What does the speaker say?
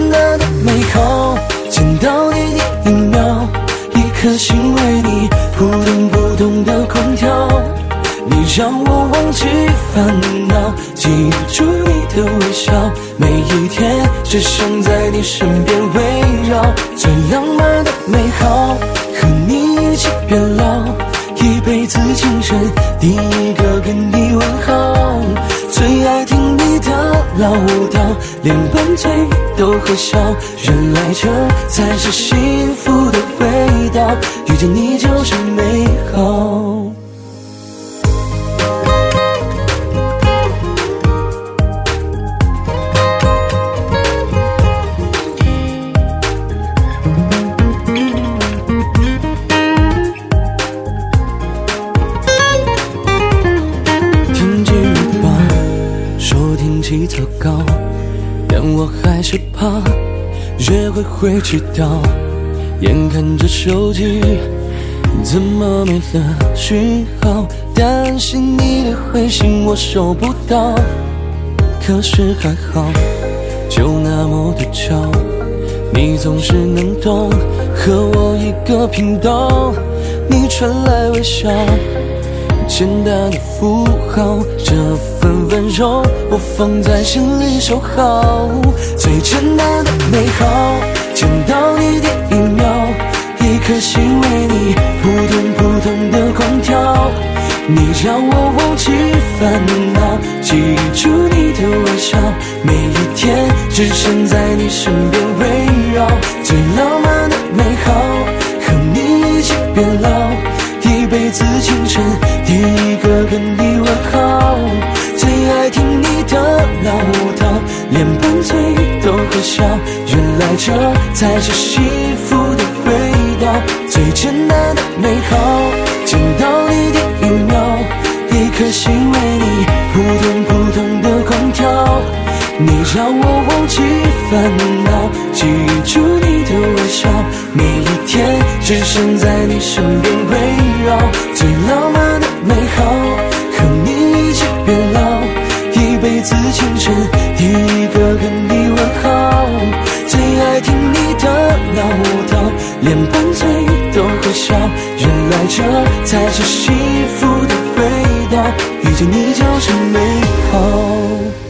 单的美好，见到你第一秒，一颗心为你扑通扑通的狂跳。你让我忘记烦恼，记住你的微笑，每一天只想在你身边围绕。最浪漫的美好，和你一起变老，一辈子情深，第一个跟你问好。最爱听你的唠叨，连拌嘴都会笑，原来这才是幸福的味道，遇见你就是美好。天气糟糕，但我还是怕约会会迟到。眼看着手机怎么没了讯号，担心你的回信我收不到。可是还好，就那么的巧，你总是能懂，和我一个频道。你传来微笑，简单的符号，这份温柔我放在心里收好。最简单的美好，见到你第一秒，一颗心为你扑通扑通的狂跳。你让我忘记烦恼，记住你的微笑，每一天只想在你身边围绕。最浪漫的美好，和你一起变老，一辈子情深，第一个跟你问好。最爱听你的唠叨，连拌嘴都会笑，原来这才是幸福的味道。最简单的美好，见到你第一秒，一颗心为你扑通扑通的狂跳。你让我忘记烦恼，记住你的微笑，每一天只想在你身边围绕。最浪漫的美好，和你一起变老，一辈子情深，第一个跟你问好。最爱听你的唠叨，连拌嘴都会笑，原来这才是幸福的味道，遇见你就是美好。